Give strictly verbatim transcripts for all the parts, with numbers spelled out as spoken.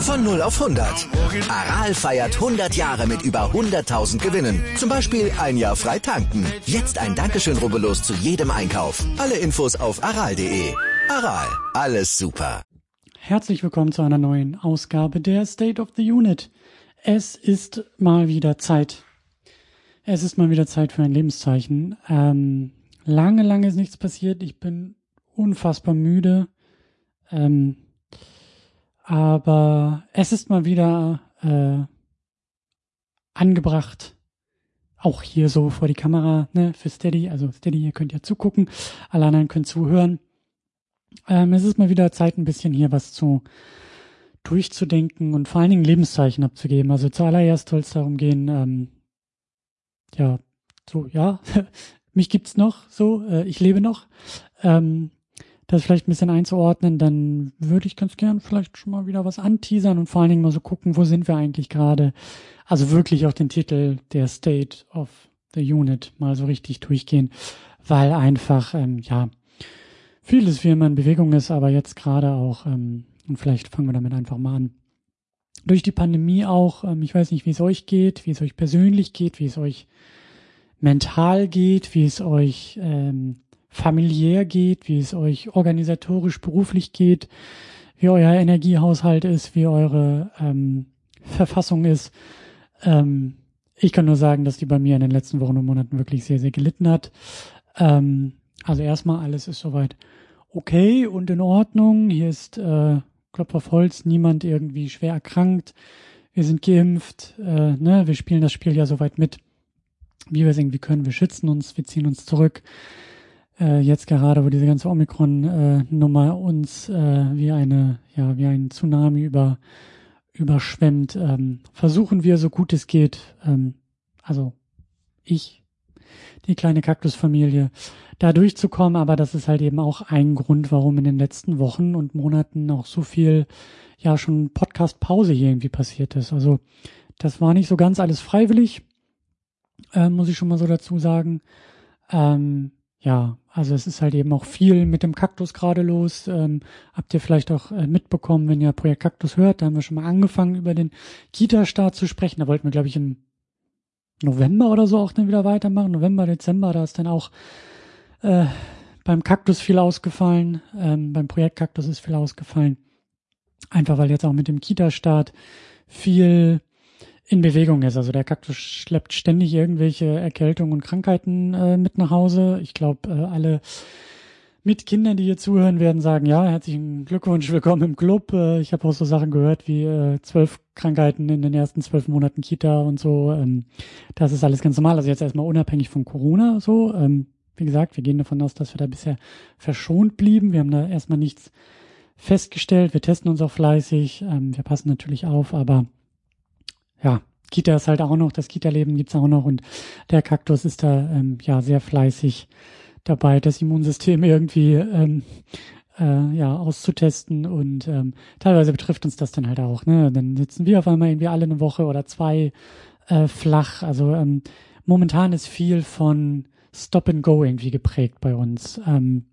Von null auf hundert. Aral feiert hundert Jahre mit über hunderttausend Gewinnen. Zum Beispiel ein Jahr frei tanken. Jetzt ein Dankeschön, rubbellos zu jedem Einkauf. Alle Infos auf aral punkt de. Aral, alles super. Herzlich willkommen zu einer neuen Ausgabe der State of the Unit. Es ist mal wieder Zeit. Es ist mal wieder Zeit für ein Lebenszeichen. Ähm, lange, lange ist nichts passiert. Ich bin unfassbar müde. Ähm, aber es ist mal wieder äh, angebracht, auch hier so vor die Kamera, ne, für Steady. Also Steady, ihr könnt ja zugucken, alle anderen können zuhören. Ähm, es ist mal wieder Zeit, ein bisschen hier was zu durchzudenken und vor allen Dingen Lebenszeichen abzugeben. Also zuallererst soll es darum gehen, ähm, ja, so, ja, mich gibt's noch, so, äh, ich lebe noch. Ähm, das vielleicht ein bisschen einzuordnen, dann würde ich ganz gern vielleicht schon mal wieder was anteasern und vor allen Dingen mal so gucken, wo sind wir eigentlich gerade. Also wirklich auch den Titel der State of the Unit mal so richtig durchgehen, weil einfach, ähm, ja, vieles wie immer in Bewegung ist, aber jetzt gerade auch, ähm, und vielleicht fangen wir damit einfach mal an. Durch die Pandemie auch, ähm, ich weiß nicht, wie es euch geht, wie es euch persönlich geht, wie es euch mental geht, wie es euch ähm, familiär geht, wie es euch organisatorisch, beruflich geht, wie euer Energiehaushalt ist, wie eure ähm, Verfassung ist. Ähm, ich kann nur sagen, dass die bei mir in den letzten Wochen und Monaten wirklich sehr, sehr gelitten hat. Ähm, also erstmal, alles ist soweit okay und in Ordnung. Hier ist äh, Klopf auf Holz, niemand irgendwie schwer erkrankt. Wir sind geimpft, äh, ne? Wir spielen das Spiel ja soweit mit, wie wir es irgendwie können. Wir schützen uns, wir ziehen uns zurück. Äh, jetzt gerade, wo diese ganze Omikron-Nummer äh, uns äh, wie eine, ja, wie ein Tsunami über überschwemmt, ähm, versuchen wir, so gut es geht, ähm, also ich, die kleine Kaktusfamilie, da durchzukommen, aber das ist halt eben auch ein Grund, warum in den letzten Wochen und Monaten auch so viel, ja, schon Podcast-Pause hier irgendwie passiert ist. Also das war nicht so ganz alles freiwillig, äh, muss ich schon mal so dazu sagen. Ähm, ja, also es ist halt eben auch viel mit dem Kaktus gerade los. Ähm, habt ihr vielleicht auch äh, mitbekommen, wenn ihr Projekt Kaktus hört, da haben wir schon mal angefangen, über den Kita-Start zu sprechen. Da wollten wir, glaube ich, im November oder so auch dann wieder weitermachen. November, Dezember, da ist dann auch äh, beim Kaktus viel ausgefallen. Ähm, beim Projekt Kaktus ist viel ausgefallen. Einfach weil jetzt auch mit dem Kita-Start viel in Bewegung ist. Also der Kaktus schleppt ständig irgendwelche Erkältungen und Krankheiten äh, mit nach Hause. Ich glaube, äh, alle mit Kindern, die hier zuhören, werden sagen, ja, herzlichen Glückwunsch, willkommen im Club. Äh, ich habe auch so Sachen gehört wie äh, zwölf Krankheiten in den ersten zwölf Monaten Kita und so. Ähm, das ist alles ganz normal. Also jetzt erstmal unabhängig von Corona so. Ähm, wie gesagt, wir gehen davon aus, dass wir da bisher verschont blieben. Wir haben da erstmal nichts festgestellt. Wir testen uns auch fleißig. Ähm, wir passen natürlich auf, aber ja, Kita ist halt auch noch, das Kita-Leben gibt's auch noch und der Kaktus ist da ähm, ja sehr fleißig dabei, das Immunsystem irgendwie ähm, äh, ja auszutesten und ähm, teilweise betrifft uns das dann halt auch, ne? Dann sitzen wir auf einmal irgendwie alle eine Woche oder zwei äh, flach. Also ähm, momentan ist viel von Stop and Go irgendwie geprägt bei uns. Ähm,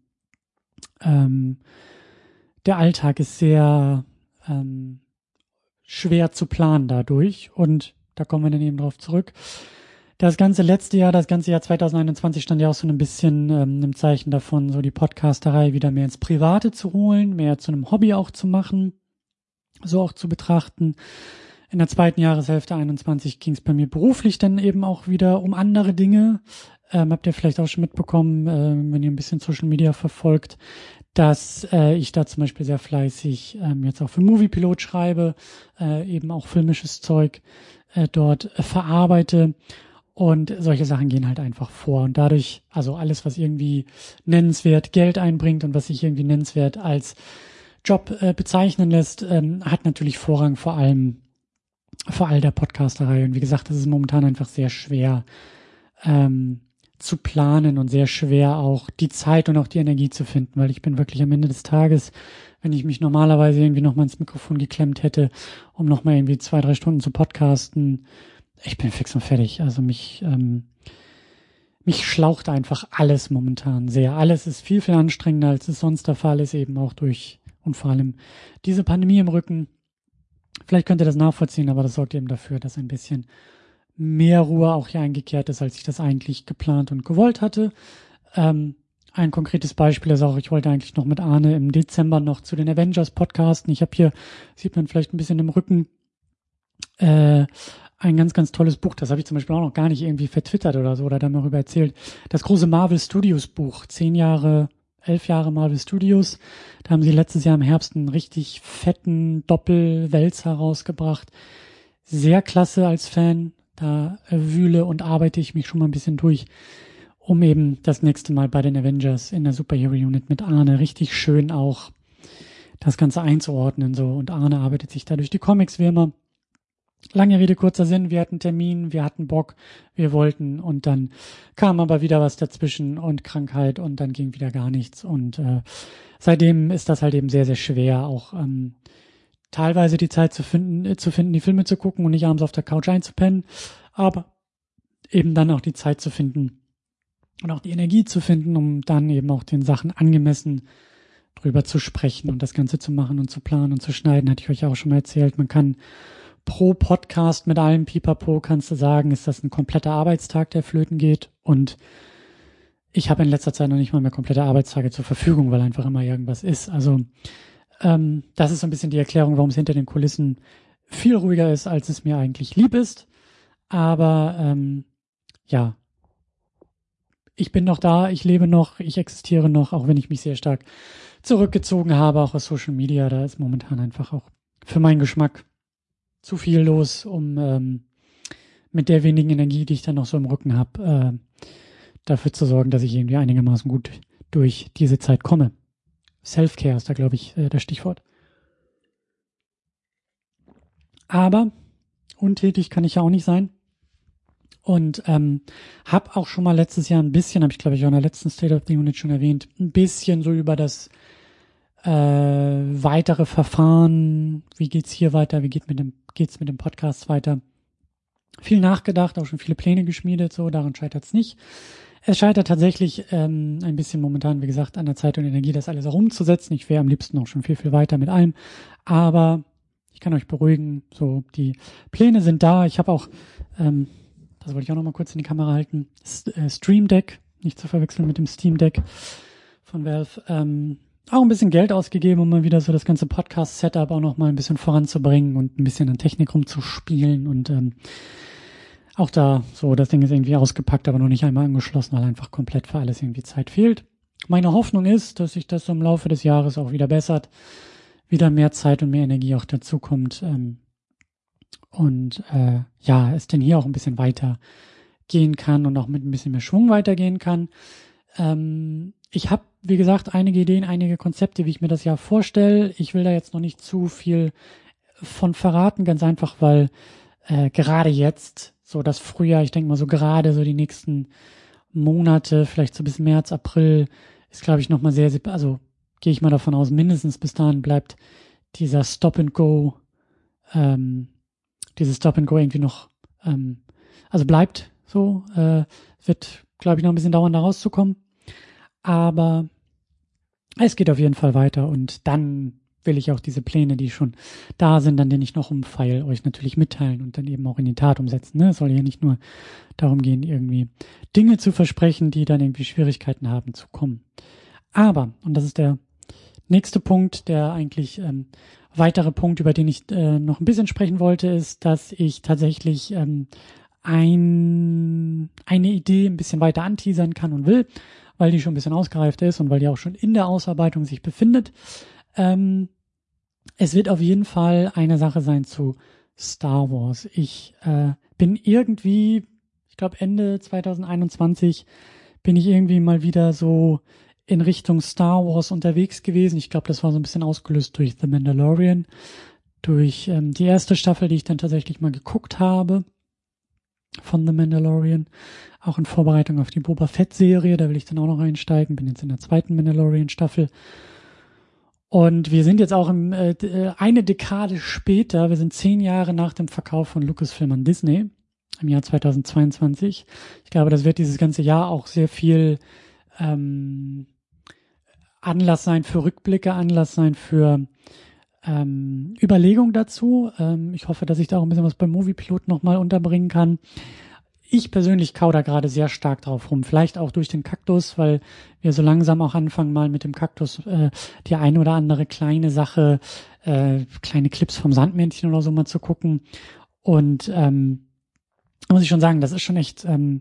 ähm, der Alltag ist sehr ähm, schwer zu planen dadurch und da kommen wir dann eben drauf zurück. Das ganze letzte Jahr, das ganze Jahr zwanzig einundzwanzig stand ja auch so ein bisschen ähm, im Zeichen davon, so die Podcasterei wieder mehr ins Private zu holen, mehr zu einem Hobby auch zu machen, so auch zu betrachten. In der zweiten Jahreshälfte einundzwanzig ging es bei mir beruflich dann eben auch wieder um andere Dinge. Ähm, habt ihr vielleicht auch schon mitbekommen, äh, wenn ihr ein bisschen Social Media verfolgt, dass äh, ich da zum Beispiel sehr fleißig ähm, jetzt auch für Moviepilot schreibe, äh, eben auch filmisches Zeug äh, dort äh, verarbeite und solche Sachen gehen halt einfach vor und dadurch, also alles, was irgendwie nennenswert Geld einbringt und was sich irgendwie nennenswert als Job äh, bezeichnen lässt, ähm, hat natürlich Vorrang vor allem vor all der Podcasterei und wie gesagt, das ist momentan einfach sehr schwer ähm, zu planen und sehr schwer auch die Zeit und auch die Energie zu finden, weil ich bin wirklich am Ende des Tages, wenn ich mich normalerweise irgendwie nochmal ins Mikrofon geklemmt hätte, um nochmal irgendwie zwei, drei Stunden zu podcasten, ich bin fix und fertig. Also mich, ähm, mich schlaucht einfach alles momentan sehr. Alles ist viel, viel anstrengender, als es sonst der Fall ist, eben auch durch und vor allem diese Pandemie im Rücken. Vielleicht könnt ihr das nachvollziehen, aber das sorgt eben dafür, dass ein bisschen mehr Ruhe auch hier eingekehrt ist, als ich das eigentlich geplant und gewollt hatte. Ähm, ein konkretes Beispiel ist auch, ich wollte eigentlich noch mit Arne im Dezember noch zu den Avengers podcasten. Ich habe hier, sieht man vielleicht ein bisschen im Rücken, äh, ein ganz, ganz tolles Buch. Das habe ich zum Beispiel auch noch gar nicht irgendwie vertwittert oder so oder da darüber erzählt. Das große Marvel Studios Buch, zehn Jahre, elf Jahre Marvel Studios. Da haben sie letztes Jahr im Herbst einen richtig fetten Doppelwälzer rausgebracht. Sehr klasse als Fan. Da wühle und arbeite ich mich schon mal ein bisschen durch, um eben das nächste Mal bei den Avengers in der Superhero Unit mit Arne richtig schön auch das Ganze einzuordnen. So. Und Arne arbeitet sich da durch die Comics wie immer. Lange Rede, kurzer Sinn, wir hatten einen Termin, wir hatten Bock, wir wollten und dann kam aber wieder was dazwischen und Krankheit und dann ging wieder gar nichts. Und äh, seitdem ist das halt eben sehr, sehr schwer, auch ähm, teilweise die Zeit zu finden, äh, zu finden, die Filme zu gucken und nicht abends auf der Couch einzupennen, aber eben dann auch die Zeit zu finden und auch die Energie zu finden, um dann eben auch den Sachen angemessen drüber zu sprechen und das Ganze zu machen und zu planen und zu schneiden, hatte ich euch auch schon mal erzählt. Man kann pro Podcast mit allem Pipapo, kannst du sagen, ist das ein kompletter Arbeitstag, der flöten geht. Und ich habe in letzter Zeit noch nicht mal mehr komplette Arbeitstage zur Verfügung, weil einfach immer irgendwas ist. Also ähm, das ist so ein bisschen die Erklärung, warum es hinter den Kulissen viel ruhiger ist, als es mir eigentlich lieb ist. Aber ähm, ja, ich bin noch da, ich lebe noch, ich existiere noch, auch wenn ich mich sehr stark zurückgezogen habe, auch aus Social Media. Da ist momentan einfach auch für meinen Geschmack zu viel los, um ähm, mit der wenigen Energie, die ich dann noch so im Rücken habe, äh, dafür zu sorgen, dass ich irgendwie einigermaßen gut durch diese Zeit komme. Self-Care ist da, glaube ich, äh, das Stichwort. Aber untätig kann ich ja auch nicht sein. Und ähm, habe auch schon mal letztes Jahr ein bisschen, habe ich glaube ich auch in der letzten State of the Unit schon erwähnt, ein bisschen so über das äh, weitere Verfahren, wie geht's hier weiter, wie geht mit dem geht's mit dem Podcast weiter. Viel nachgedacht, auch schon viele Pläne geschmiedet, so, daran scheitert's nicht. Es scheitert tatsächlich ähm, ein bisschen momentan, wie gesagt, an der Zeit und Energie, das alles auch umzusetzen. Ich wäre am liebsten auch schon viel, viel weiter mit allem. Aber ich kann euch beruhigen, so, die Pläne sind da. Ich habe auch, ähm, das wollte ich auch noch mal kurz in die Kamera halten, St- äh, Stream Deck, nicht zu verwechseln mit dem Steam Deck von Valve, ähm, auch ein bisschen Geld ausgegeben, um mal wieder so das ganze Podcast-Setup auch noch mal ein bisschen voranzubringen und ein bisschen an Technik rumzuspielen und ähm, auch da so, das Ding ist irgendwie ausgepackt, aber noch nicht einmal angeschlossen, weil einfach komplett für alles irgendwie Zeit fehlt. Meine Hoffnung ist, dass sich das so im Laufe des Jahres auch wieder bessert, wieder mehr Zeit und mehr Energie auch dazu kommt ähm, und äh, ja, es denn hier auch ein bisschen weiter gehen kann und auch mit ein bisschen mehr Schwung weitergehen kann. Ähm, ich habe, wie gesagt, einige Ideen, einige Konzepte, wie ich mir das Jahr vorstelle. Ich will da jetzt noch nicht zu viel von verraten, ganz einfach, weil äh, gerade jetzt, so das Frühjahr, ich denke mal so gerade so die nächsten Monate, vielleicht so bis März, April, ist glaube ich nochmal sehr, sehr, also gehe ich mal davon aus, mindestens bis dahin bleibt dieser Stop and Go, ähm, dieses Stop and Go irgendwie noch, ähm, also bleibt so, äh, wird glaube ich noch ein bisschen dauern, da rauszukommen. Aber es geht auf jeden Fall weiter und dann will ich auch diese Pläne, die schon da sind, an denen ich noch umfeil, euch natürlich mitteilen und dann eben auch in die Tat umsetzen. Ne? Es soll ja nicht nur darum gehen, irgendwie Dinge zu versprechen, die dann irgendwie Schwierigkeiten haben zu kommen. Aber, und das ist der nächste Punkt, der eigentlich ähm, weitere Punkt, über den ich äh, noch ein bisschen sprechen wollte, ist, dass ich tatsächlich ähm, ein, eine Idee ein bisschen weiter anteasern kann und will, weil die schon ein bisschen ausgereift ist und weil die auch schon in der Ausarbeitung sich befindet. Ähm, es wird auf jeden Fall eine Sache sein zu Star Wars. Ich äh, bin irgendwie, ich glaube Ende zwanzig einundzwanzig, bin ich irgendwie mal wieder so in Richtung Star Wars unterwegs gewesen. Ich glaube, das war so ein bisschen ausgelöst durch The Mandalorian, durch ähm, die erste Staffel, die ich dann tatsächlich mal geguckt habe von The Mandalorian, auch in Vorbereitung auf die Boba Fett-Serie, da will ich dann auch noch einsteigen, bin jetzt in der zweiten Mandalorian-Staffel. Und wir sind jetzt auch im, äh, eine Dekade später, wir sind zehn Jahre nach dem Verkauf von Lucasfilm an Disney, im Jahr zweitausendzweiundzwanzig. Ich glaube, das wird dieses ganze Jahr auch sehr viel ähm, Anlass sein für Rückblicke, Anlass sein für ähm, Überlegung dazu. Ähm, ich hoffe, dass ich da auch ein bisschen was beim Moviepilot nochmal unterbringen kann. Ich persönlich kau da gerade sehr stark drauf rum. Vielleicht auch durch den Kaktus, weil wir so langsam auch anfangen, mal mit dem Kaktus äh, die eine oder andere kleine Sache, äh, kleine Clips vom Sandmännchen oder so mal zu gucken. Und ähm, muss ich schon sagen, das ist schon echt ähm,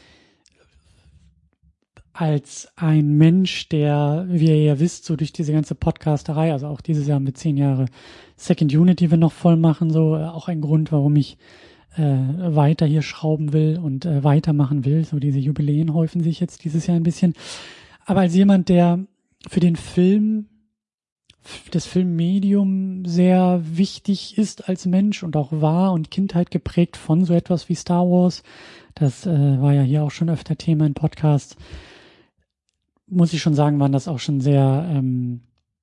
als ein Mensch, der, wie ihr ja wisst, so durch diese ganze Podcasterei, also auch dieses Jahr mit zehn Jahre Second Unit, die wir noch voll machen, so äh, auch ein Grund, warum ich äh, weiter hier schrauben will und äh, weitermachen will. So diese Jubiläen häufen sich jetzt dieses Jahr ein bisschen. Aber als jemand, der für den Film, das Filmmedium sehr wichtig ist als Mensch und auch war und Kindheit geprägt von so etwas wie Star Wars, das äh, war ja hier auch schon öfter Thema im Podcast, muss ich schon sagen, waren das auch schon sehr ähm,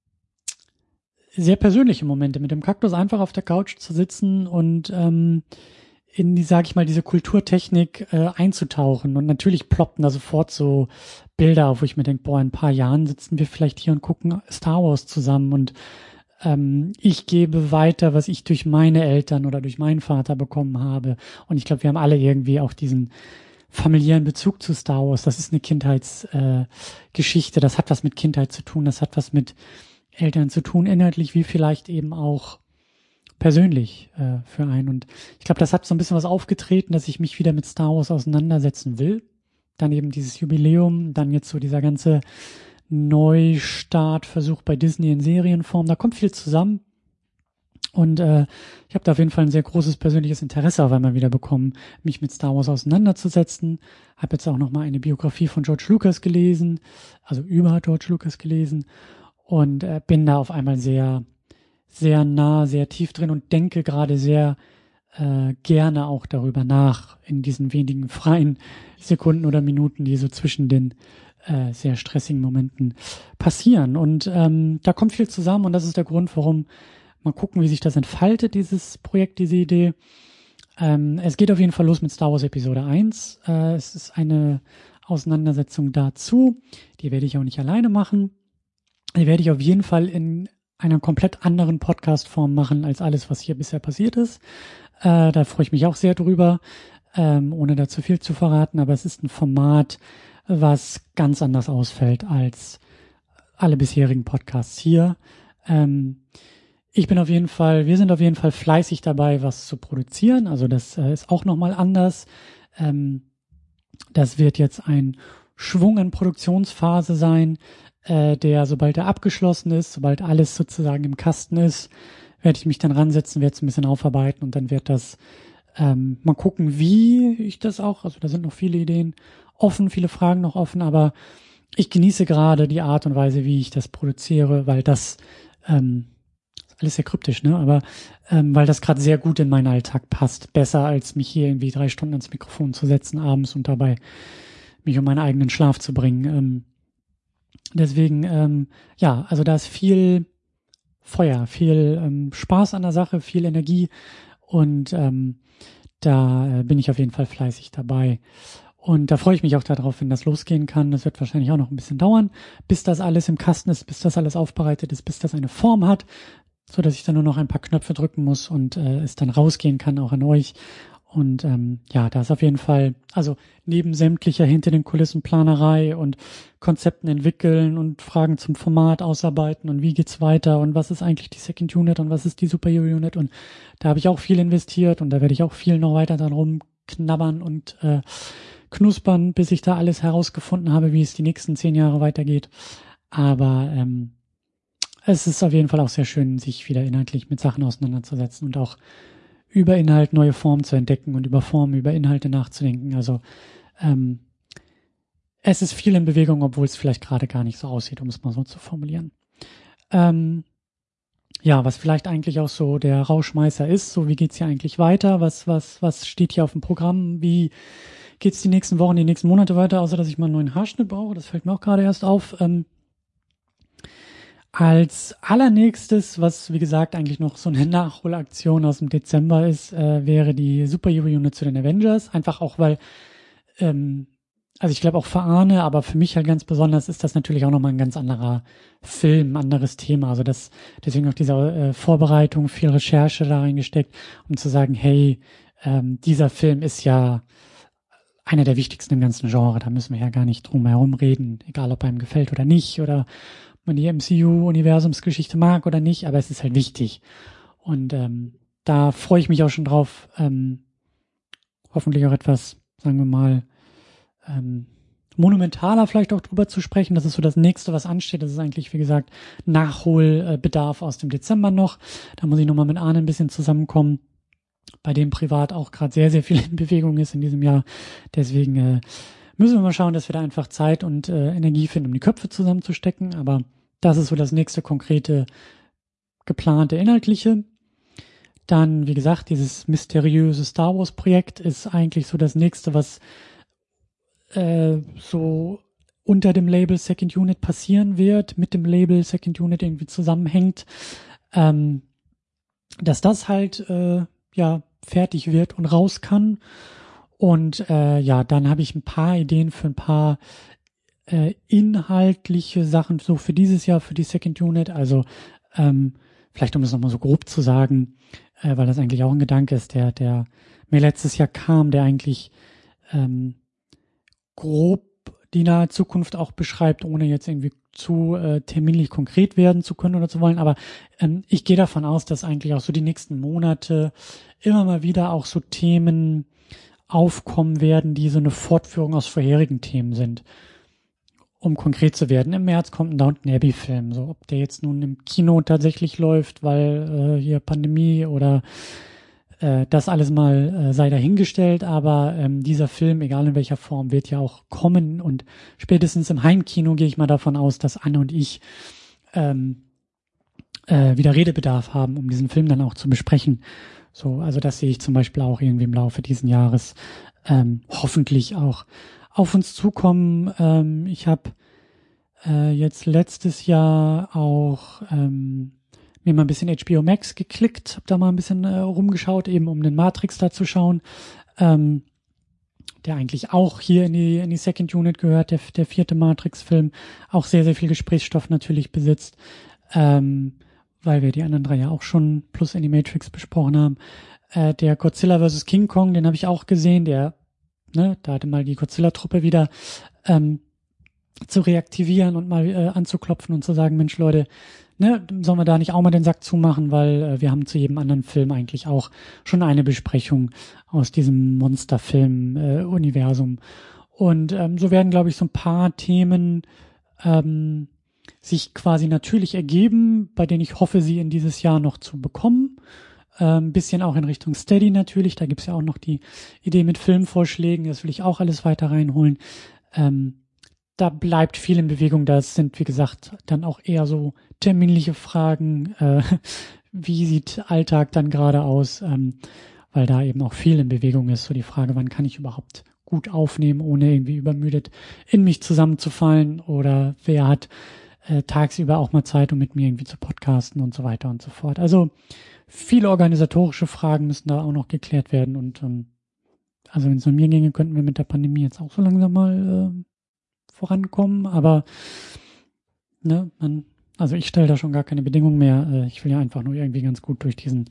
sehr persönliche Momente, mit dem Kaktus einfach auf der Couch zu sitzen und ähm, in die, sag ich mal, diese Kulturtechnik äh, einzutauchen. Und natürlich ploppten da sofort so Bilder auf, wo ich mir denke, boah, in ein paar Jahren sitzen wir vielleicht hier und gucken Star Wars zusammen und ähm, ich gebe weiter, was ich durch meine Eltern oder durch meinen Vater bekommen habe. Und ich glaube, wir haben alle irgendwie auch diesen familiären Bezug zu Star Wars. Das ist eine Kindheitsgeschichte, äh, das hat was mit Kindheit zu tun, das hat was mit Eltern zu tun, inhaltlich wie vielleicht eben auch persönlich äh, für einen. Und ich glaube, das hat so ein bisschen was aufgetreten, dass ich mich wieder mit Star Wars auseinandersetzen will. Dann eben dieses Jubiläum, dann jetzt so dieser ganze Neustartversuch bei Disney in Serienform. Da kommt viel zusammen. Und äh, ich habe da auf jeden Fall ein sehr großes persönliches Interesse auf einmal wieder bekommen, mich mit Star Wars auseinanderzusetzen. Habe jetzt auch nochmal eine Biografie von George Lucas gelesen, also über George Lucas gelesen. Und äh, bin da auf einmal sehr sehr nah, sehr tief drin und denke gerade sehr äh, gerne auch darüber nach, in diesen wenigen freien Sekunden oder Minuten, die so zwischen den äh, sehr stressigen Momenten passieren. Und ähm, da kommt viel zusammen und das ist der Grund, warum mal gucken, wie sich das entfaltet, dieses Projekt, diese Idee. Ähm, es geht auf jeden Fall los mit Star Wars Episode eins. Äh, es ist eine Auseinandersetzung dazu. Die werde ich auch nicht alleine machen. Die werde ich auf jeden Fall in einer komplett anderen Podcast-Form machen als alles, was hier bisher passiert ist. Äh, da freue ich mich auch sehr drüber, ähm, ohne da zu viel zu verraten. Aber es ist ein Format, was ganz anders ausfällt als alle bisherigen Podcasts hier. Ähm, ich bin auf jeden Fall, wir sind auf jeden Fall fleißig dabei, was zu produzieren. Also das äh, ist auch nochmal anders. Ähm, das wird jetzt ein Schwung in Produktionsphase sein, äh, der, sobald er abgeschlossen ist, sobald alles sozusagen im Kasten ist, werde ich mich dann ransetzen, werde es ein bisschen aufarbeiten und dann wird das ähm, mal gucken, wie ich das auch, also da sind noch viele Ideen offen, viele Fragen noch offen, aber ich genieße gerade die Art und Weise, wie ich das produziere, weil das, ähm, ist alles sehr kryptisch, ne, aber ähm, weil das gerade sehr gut in meinen Alltag passt, besser als mich hier irgendwie drei Stunden ans Mikrofon zu setzen abends und dabei mich um meinen eigenen Schlaf zu bringen. Ähm, deswegen, ähm, ja, also da ist viel Feuer, viel ähm, Spaß an der Sache, viel Energie und ähm, da äh, bin ich auf jeden Fall fleißig dabei. Und da freue ich mich auch darauf, wenn das losgehen kann. Das wird wahrscheinlich auch noch ein bisschen dauern, bis das alles im Kasten ist, bis das alles aufbereitet ist, bis das eine Form hat, so dass ich dann nur noch ein paar Knöpfe drücken muss und äh, es dann rausgehen kann, auch an euch. Und ähm, ja, da ist auf jeden Fall, also neben sämtlicher hinter den Kulissen Planerei und Konzepten entwickeln und Fragen zum Format ausarbeiten und wie geht's weiter und was ist eigentlich die Second Unit und was ist die Super Hero Unit und da habe ich auch viel investiert und da werde ich auch viel noch weiter dran rumknabbern und äh, knuspern, bis ich da alles herausgefunden habe, wie es die nächsten zehn Jahre weitergeht. Aber ähm, es ist auf jeden Fall auch sehr schön, sich wieder inhaltlich mit Sachen auseinanderzusetzen und auch über Inhalt neue Formen zu entdecken und über Formen, über Inhalte nachzudenken. Also ähm, es ist viel in Bewegung, obwohl es vielleicht gerade gar nicht so aussieht, um es mal so zu formulieren. Ähm, ja, was vielleicht eigentlich auch so der Rauschmeißer ist, so wie geht's hier eigentlich weiter? Was was was steht hier auf dem Programm? Wie geht's die nächsten Wochen, die nächsten Monate weiter? Außer dass ich mal einen neuen Haarschnitt brauche, das fällt mir auch gerade erst auf. Ähm, Als allernächstes, was wie gesagt eigentlich noch so eine Nachholaktion aus dem Dezember ist, äh, wäre die Super Hero Unit zu den Avengers. Einfach auch, weil ähm, also ich glaube auch für Arne, aber für mich halt ganz besonders ist das natürlich auch nochmal ein ganz anderer Film, ein anderes Thema. Also das, deswegen auch diese äh, Vorbereitung, viel Recherche da reingesteckt, um zu sagen, hey, ähm, dieser Film ist ja einer der wichtigsten im ganzen Genre. Da müssen wir ja gar nicht drum herum reden, egal ob einem gefällt oder nicht oder ob man die M C U-Universumsgeschichte mag oder nicht, aber es ist halt wichtig. Und ähm, da freue ich mich auch schon drauf, ähm, hoffentlich auch etwas, sagen wir mal, ähm, monumentaler vielleicht auch drüber zu sprechen. Das ist so das Nächste, was ansteht. Das ist eigentlich, wie gesagt, Nachholbedarf aus dem Dezember noch. Da muss ich nochmal mit Arne ein bisschen zusammenkommen, bei dem privat auch gerade sehr, sehr viel in Bewegung ist in diesem Jahr. Deswegen äh, müssen wir mal schauen, dass wir da einfach Zeit und äh, Energie finden, um die Köpfe zusammenzustecken. Aber das ist so das nächste konkrete, geplante, inhaltliche. Dann, wie gesagt, dieses mysteriöse Star Wars Projekt ist eigentlich so das nächste, was äh, so unter dem Label Second Unit passieren wird, mit dem Label Second Unit irgendwie zusammenhängt, ähm, dass das halt äh, ja fertig wird und raus kann. Und äh, ja, dann habe ich ein paar Ideen für ein paar äh, inhaltliche Sachen so für dieses Jahr, für die Second Unit. Also ähm, vielleicht, um es nochmal so grob zu sagen, äh, weil das eigentlich auch ein Gedanke ist, der, der mir letztes Jahr kam, der eigentlich ähm, grob die nahe Zukunft auch beschreibt, ohne jetzt irgendwie zu äh, terminlich konkret werden zu können oder zu wollen. Aber ähm, ich gehe davon aus, dass eigentlich auch so die nächsten Monate immer mal wieder auch so Themen aufkommen werden, die so eine Fortführung aus vorherigen Themen sind. Um konkret zu werden, im März kommt ein Downton Abbey Film, so ob der jetzt nun im Kino tatsächlich läuft, weil äh, hier Pandemie oder äh, das alles mal äh, sei dahingestellt, aber ähm, dieser Film, egal in welcher Form, wird ja auch kommen und spätestens im Heimkino gehe ich mal davon aus, dass Anne und ich ähm, äh, wieder Redebedarf haben, um diesen Film dann auch zu besprechen. So, also das sehe ich zum Beispiel auch irgendwie im Laufe diesen Jahres ähm, hoffentlich auch auf uns zukommen. Ähm, ich habe äh, jetzt letztes Jahr auch ähm, mir mal ein bisschen H B O Max geklickt, habe da mal ein bisschen äh, rumgeschaut, eben um den Matrix da zu schauen, ähm, der eigentlich auch hier in die in die Second Unit gehört, der, der vierte Matrix-Film, auch sehr, sehr viel Gesprächsstoff natürlich besitzt, ähm, weil wir die anderen drei ja auch schon plus Animatrix besprochen haben. Äh, der Godzilla versus. King Kong, den habe ich auch gesehen, der Ne, da hatte mal die Godzilla-Truppe wieder ähm, zu reaktivieren und mal äh, anzuklopfen und zu sagen, Mensch Leute, ne, sollen wir da nicht auch mal den Sack zumachen, weil äh, wir haben zu jedem anderen Film eigentlich auch schon eine Besprechung aus diesem Monsterfilm-Universum. Äh, und ähm, so werden, glaube ich, so ein paar Themen ähm, sich quasi natürlich ergeben, bei denen ich hoffe, sie in dieses Jahr noch zu bekommen. Ein ähm, bisschen auch in Richtung Steady natürlich, da gibt's ja auch noch die Idee mit Filmvorschlägen, das will ich auch alles weiter reinholen. Ähm, da bleibt viel in Bewegung, das sind, wie gesagt, dann auch eher so terminliche Fragen, äh, wie sieht Alltag dann gerade aus, ähm, weil da eben auch viel in Bewegung ist, so die Frage, wann kann ich überhaupt gut aufnehmen, ohne irgendwie übermüdet in mich zusammenzufallen, oder wer hat äh, tagsüber auch mal Zeit, um mit mir irgendwie zu podcasten und so weiter und so fort. Also viele organisatorische Fragen müssen da auch noch geklärt werden und ähm, also wenn es um mir ginge, könnten wir mit der Pandemie jetzt auch so langsam mal äh, vorankommen, aber ne, man, also ich stelle da schon gar keine Bedingungen mehr. Äh, ich will ja einfach nur irgendwie ganz gut durch diesen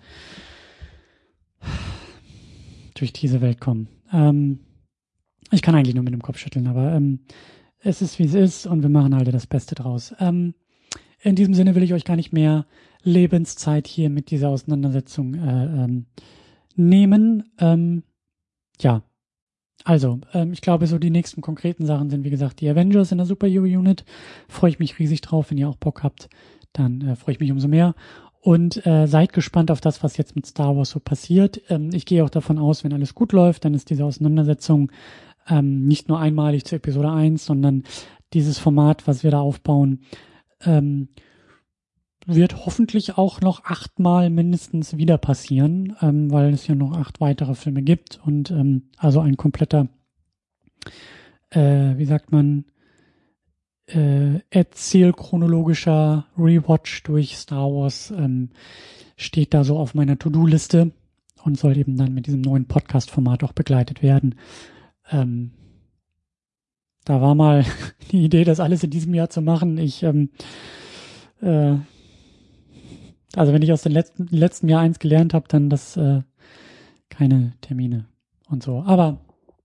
durch diese Welt kommen. Ähm, ich kann eigentlich nur mit dem Kopf schütteln, aber ähm, es ist wie es ist und wir machen halt das Beste draus. Ähm, in diesem Sinne will ich euch gar nicht mehr Lebenszeit hier mit dieser Auseinandersetzung äh, ähm, nehmen. Ähm, ja, also ähm, ich glaube, so die nächsten konkreten Sachen sind, wie gesagt, die Avengers in der Superhero Unit. Freue ich mich riesig drauf. Wenn ihr auch Bock habt, dann äh, freue ich mich umso mehr. Und äh, seid gespannt auf das, was jetzt mit Star Wars so passiert. Ähm, ich gehe auch davon aus, wenn alles gut läuft, dann ist diese Auseinandersetzung ähm, nicht nur einmalig zu Episode eins, sondern dieses Format, was wir da aufbauen, ähm, wird hoffentlich auch noch achtmal mindestens wieder passieren, ähm, weil es ja noch acht weitere Filme gibt und ähm, also ein kompletter, äh, wie sagt man, äh, erzählchronologischer Rewatch durch Star Wars ähm, steht da so auf meiner To-Do-Liste und soll eben dann mit diesem neuen Podcast-Format auch begleitet werden. Ähm, da war mal die Idee, das alles in diesem Jahr zu machen. Ich, ähm, äh, also wenn ich aus dem letzten, letzten Jahr eins gelernt habe, dann das äh, keine Termine und so. Aber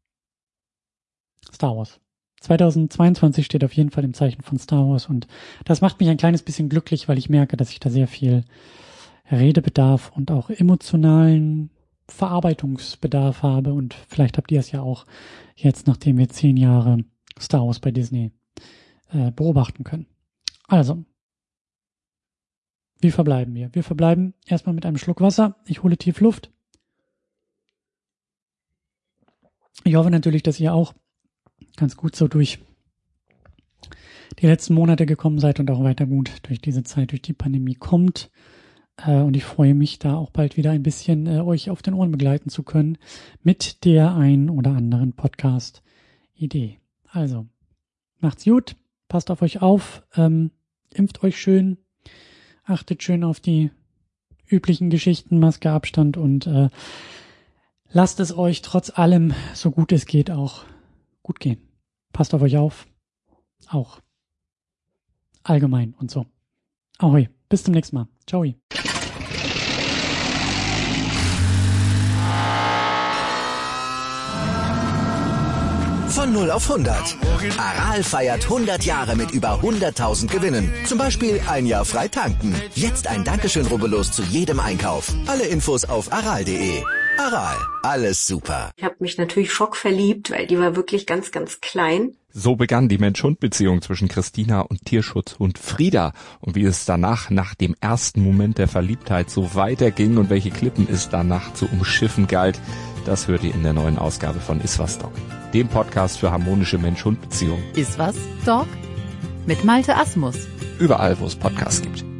Star Wars. zweitausendzweiundzwanzig steht auf jeden Fall im Zeichen von Star Wars und das macht mich ein kleines bisschen glücklich, weil ich merke, dass ich da sehr viel Redebedarf und auch emotionalen Verarbeitungsbedarf habe und vielleicht habt ihr es ja auch jetzt, nachdem wir zehn Jahre Star Wars bei Disney äh, beobachten können. Also, wie verbleiben wir? Wir verbleiben erstmal mit einem Schluck Wasser. Ich hole tief Luft. Ich hoffe natürlich, dass ihr auch ganz gut so durch die letzten Monate gekommen seid und auch weiter gut durch diese Zeit, durch die Pandemie kommt. Äh, und ich freue mich, da auch bald wieder ein bisschen äh, euch auf den Ohren begleiten zu können mit der ein oder anderen Podcast-Idee. Also, macht's gut, passt auf euch auf, ähm, impft euch schön, achtet schön auf die üblichen Geschichten, Maske, Abstand und äh, lasst es euch trotz allem, so gut es geht, auch gut gehen. Passt auf euch auf, auch allgemein und so. Ahoi, bis zum nächsten Mal. Ciao. Von null auf hundert. Aral feiert hundert Jahre mit über hunderttausend Gewinnen. Zum Beispiel ein Jahr frei tanken. Jetzt ein Dankeschön, rubbellos zu jedem Einkauf. Alle Infos auf aral punkt de. Aral, alles super. Ich habe mich natürlich schockverliebt, weil die war wirklich ganz, ganz klein. So begann die Mensch-Hund-Beziehung zwischen Christina und Tierschutzhund Frieda. Und wie es danach, nach dem ersten Moment der Verliebtheit, so weiterging und welche Klippen es danach zu umschiffen galt, das hört ihr in der neuen Ausgabe von Iswas Dog, dem Podcast für harmonische Mensch-Hund-Beziehungen. Iswas Dog? Mit Malte Asmus. Überall, wo es Podcasts gibt.